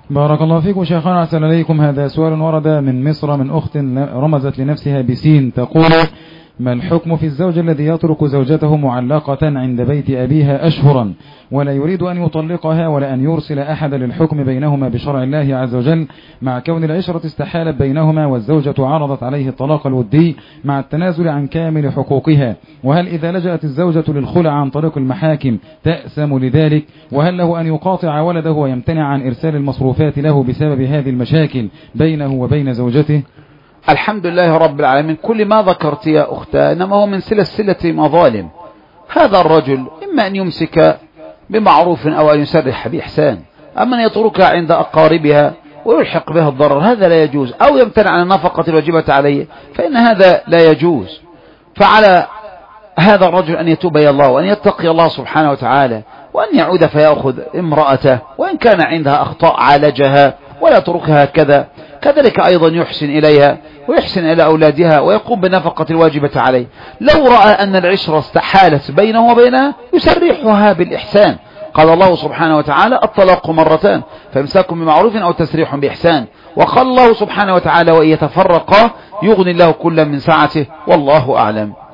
بارك الله فيكم شيخنا، أحسن إليكم. هذا سؤال ورد من مصر من أخت رمزت لنفسها بسين، تقول: ما الحكم في الزوج الذي يترك زوجته معلقة عند بيت أبيها أشهرا ولا يريد أن يطلقها ولا أن يرسل أحد للحكم بينهما بشرع الله عز وجل، مع كون العشرة استحالت بينهما والزوجة عرضت عليه الطلاق الودي مع التنازل عن كامل حقوقها؟ وهل إذا لجأت الزوجة للخلع عن طريق المحاكم تأسم لذلك؟ وهل له أن يقاطع ولده ويمتنع عن إرسال المصروفات له بسبب هذه المشاكل بينه وبين زوجته؟ الحمد لله رب العالمين. كل ما ذكرت يا أختي إنما هو من سلسلة مظالم. هذا الرجل إما أن يمسك بمعروف أو أن يسرح بإحسان، أما أن يتركها عند أقاربها ويلحق بها الضرر هذا لا يجوز، أو يمتنع عن النفقة الواجبة عليه فإن هذا لا يجوز. فعلى هذا الرجل أن يتوب إلى الله وأن يتقي الله سبحانه وتعالى وأن يعود فيأخذ امرأته، وإن كان عندها أخطاء عالجها ولا تركها هكذا. كذلك أيضا يحسن إليها ويحسن إلى أولادها ويقوم بنفقة الواجبة عليه. لو رأى أن العشرة استحالت بينه وبينها يسرحها بالإحسان. قال الله سبحانه وتعالى: الطلاق مرتان فإمساك بمعروف أو تسريح بإحسان. وقال الله سبحانه وتعالى: وإن يتفرقا يغني الله كلا من سعته، والله أعلم.